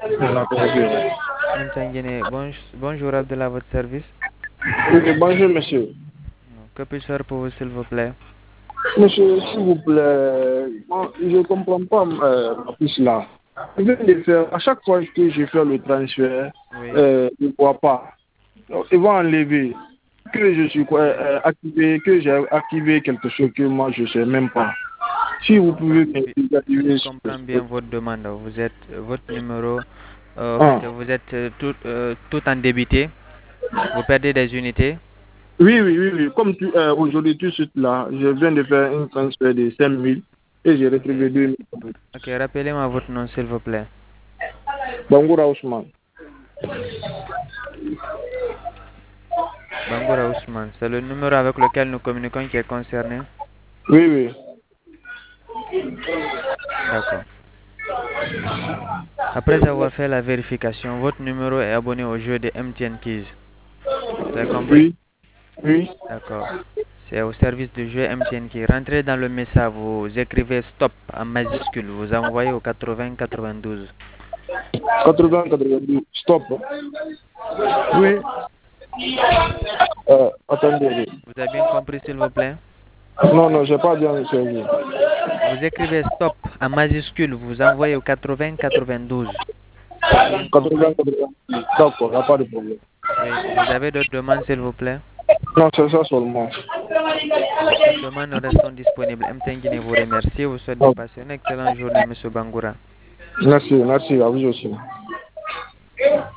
On a perdu. Mtangene, bonjour Abdullah, à votre service. Oui, bonjour, monsieur. Que puis-je faire pour vous, s'il vous plaît? Monsieur, s'il vous plaît, je ne comprends pas ma fiche là. Je viens de faire, à chaque fois que je fais le transfert, Oui. je ne vois pas. Donc, ils vont enlever que je suis activé, que j'ai activé quelque chose que moi je ne sais même pas. Si vous pouvez Je m'activer sur comprends bien votre demande. Vous êtes votre numéro. En fait, ah. vous êtes tout en débité. Vous perdez des unités. Oui, oui, oui, oui. Comme aujourd'hui, tout de suite là, je viens de faire un transfert de 5 000 et j'ai Ok. retrouvé 2 000. Ok, rappelez-moi votre nom, s'il vous plaît. Bangoura Ousmane. Bangoura Ousmane. C'est le numéro avec lequel nous communiquons qui est concerné. Oui, oui. D'accord. Après avoir fait la vérification, votre numéro est abonné au jeu de MTN Keys. Vous avez compris? Oui, oui. D'accord. C'est au service de jeu MTN Keys. Rentrez dans le message, vous écrivez stop en majuscule. Vous envoyez au 80 92. 80, 92. Stop. Oui. Attendez. Oui. Vous avez bien compris, s'il vous plaît? Non, non, j'ai pas bien servi. Vous écrivez stop en majuscule. Vous envoyez au 80 92. Vous avez bien 80, compris? 92. D'accord, il n'y a pas de problème. Oui. Vous avez d'autres demandes, s'il vous plaît? Non, c'est ça seulement. Pour toute demande, nous restons disponibles. MTN Guinée vous remercie. Vous souhaite de Ok. passer une excellente journée, Monsieur Bangoura. Merci, merci à vous aussi.